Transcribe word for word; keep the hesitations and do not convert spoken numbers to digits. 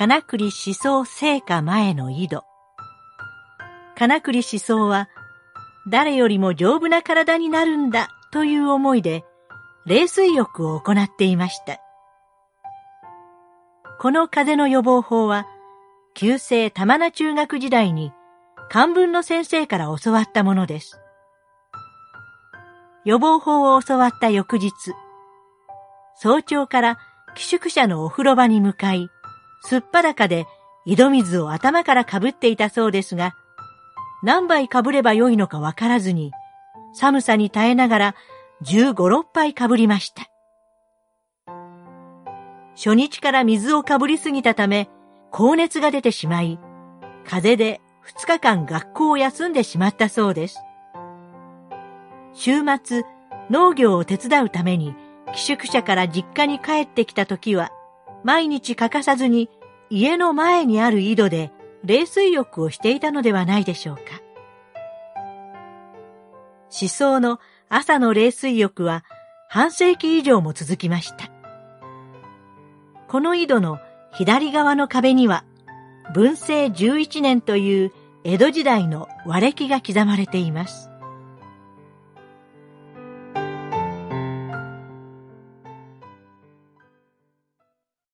金栗思想生家前の井戸。金栗思想は、誰よりも丈夫な体になるんだという思いで、冷水浴を行っていました。この風邪の予防法は、旧制玉名中学時代に漢文の先生から教わったものです。予防法を教わった翌日、早朝から寄宿舎のお風呂場に向かい、すっぱだかで井戸水を頭からかぶっていたそうですが、何杯かぶればよいのかわからずに、寒さに耐えながらじゅうご、ろっぱいかぶりました。初日から水をかぶりすぎたため、高熱が出てしまい、風邪でふつかかん学校を休んでしまったそうです。週末、農業を手伝うために寄宿舎から実家に帰ってきた時は、毎日欠かさずに家の前にある井戸で冷水浴をしていたのではないでしょうか。思想の朝の冷水浴は半世紀以上も続きました。この井戸の左側の壁には、文政じゅういちねんという江戸時代の和暦が刻まれています。